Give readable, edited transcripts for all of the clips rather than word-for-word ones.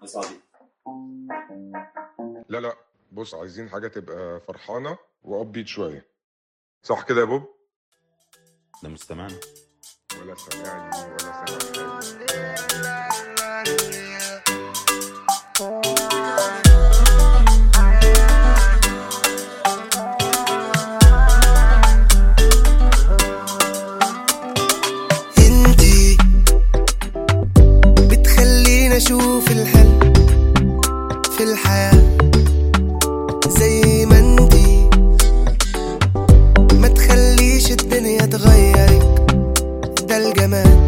لا لا، بص، عايزين حاجة تبقى فرحانة وأبيض شوية، صح كده يا بوب؟ ده مستمعنا ولا سامعني ولا سامع انتي بتخليني اشوف الحلم في الحياة زي ما انتي، ما تخليش الدنيا تغيرك، ده الجمال.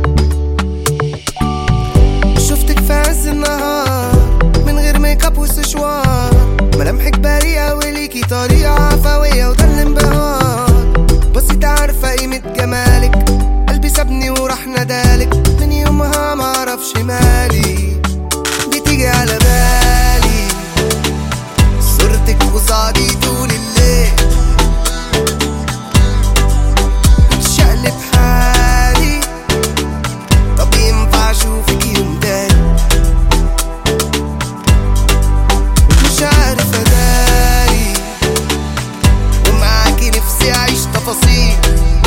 شفتك في عز النهار من غير ميك اب وسشوار، ملامحك بريئة وليكي طريقة عفوية وده الانبهار. بصيت عارفة قيمة جمالك، قلبي سابني وراح ندالك، من يومها معرفش مالي بتيجي على بالي صورتك قصادي طول الليل، بتشقلب حالي. طب ينفع اشوفك يوم تاني؟ مش عارف اداري، ومعاكي نفسي اعيش تفاصيل،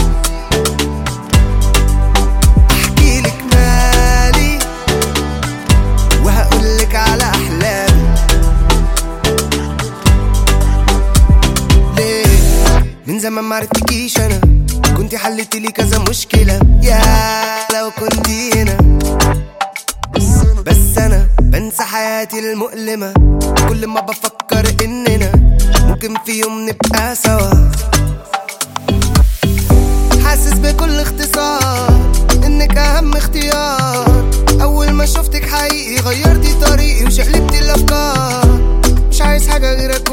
احكيلك مالي وهقولك على احلامي. ليه من زمان معرفتكيش انا، كنتي حلتلي كذا مشكلة، يا لو كنتي هنا. بس انا بنسى حياتي المؤلمة كل ما بفكر اننا ممكن في يوم نبقى سوا. حاسس بكل اختصار انك اهم اختيار، اول ما شفتك حقيقي غيرتي طريقي وشقلبتي الافكار. مش عايز حاجة غيرك